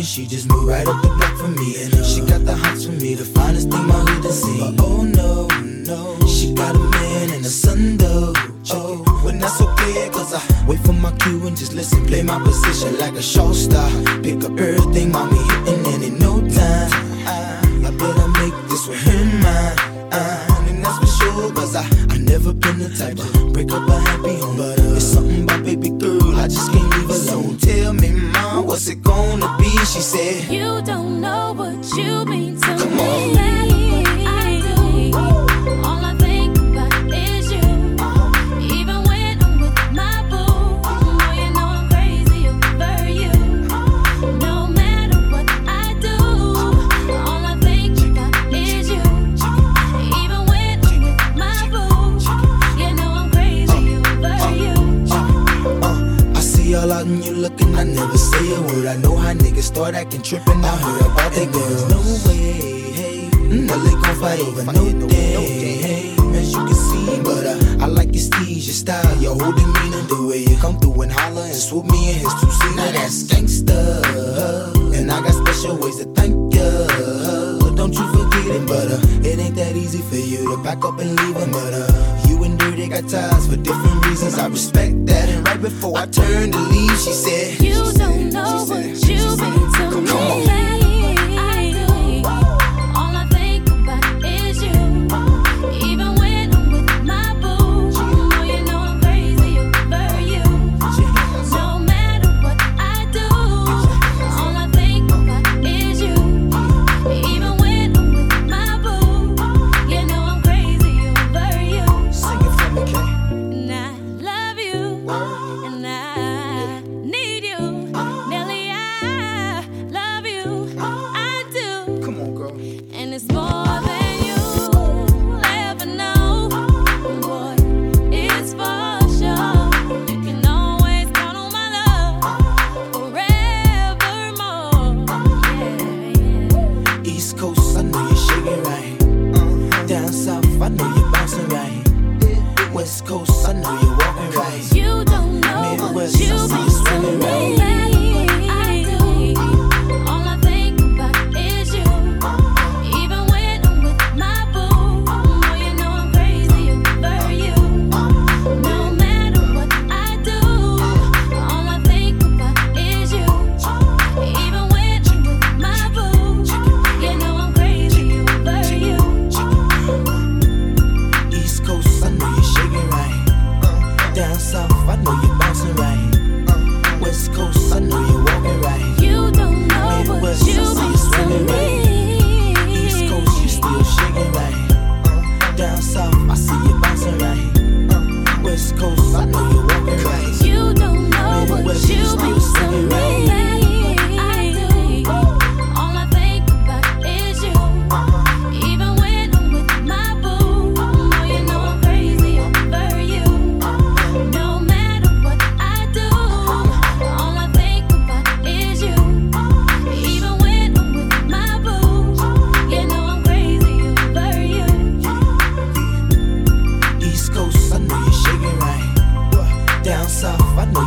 she just moved right up the block for me. And she got the hots for me, the finest thing my hood has seen. But oh no, no, she got a man and a son though. Oh, when that's okay, cause I wait for my cue and just listen, play my position like a show star. Pick up everything, mommy hitting, and in no time I better make this with her mine. And that's for sure, cause I never been the type to break up a happy home. But it's something about baby girl, I just can't leave alone. Tell me, mom, what's it gonna be? She said, you don't know what you mean to come me. on. All I think about is you. Even when I'm with my boo, oh, you know I'm crazy over you. No matter what I do, all I think about is you. Even when I'm with my boo, you know I'm crazy over you. I see all out and you looking, I never say a word. I know how niggas start acting trippin'. I heard about that girls. No way, hey, no they gon' fight over no day, hey, as you can see. But I like your steez, your style, your whole demeanor, the way you come through and holler and swoop me in his two-seater. Now that's gangsta, and I got special ways to thank ya. Don't you forget it, but it ain't that easy for you to back up and leave him. But you and Dirty got ties for different reasons. I respect that. And right before I turned to leave, she said, you don't know what you mean to me. Come on. All I think about is you. Even when I'm with my boo, oh, you know I'm crazy over you. No matter what I do, all I think about is you. Even when I'm with my boo, you know I'm crazy over you. Sing it for me, Kay. And I love you, and I need you. Nelly, I love you, I do. Come on, girl. And it's more than you'll ever know. Boy, it's for sure. You can always count on my love forevermore. Yeah. East Coast, I know you're shaking right. Down South, I know you're bouncing right. West Coast, I know you're walking right. You don't know what Midwest, you I see you mean to swinging me. right. All I think about is you. Even when I'm with my boo, oh, you know I'm crazy over you. No matter what I do, all I think about is you. Even when I'm with my boo, you know I'm crazy over you. East Coast, I know you're shaking right. Down South, I know you're bouncing right. West Coast, I know you're walking right. You don't know what Midwest, you I see you mean to swinging right. East me. Coast, you still shaking right. Down South, I see you bouncing right. West Coast, I know you're walking right. You don't know what Midwest, you you still mean to swinging me. right. All I think about is you. Even when I'm with my boo, oh, you know I'm crazy over you. No matter what I do, all I think about is you. Even when I'm with my boo, you know I'm crazy over you. East Coast, I know you're shaking right. Down South, I know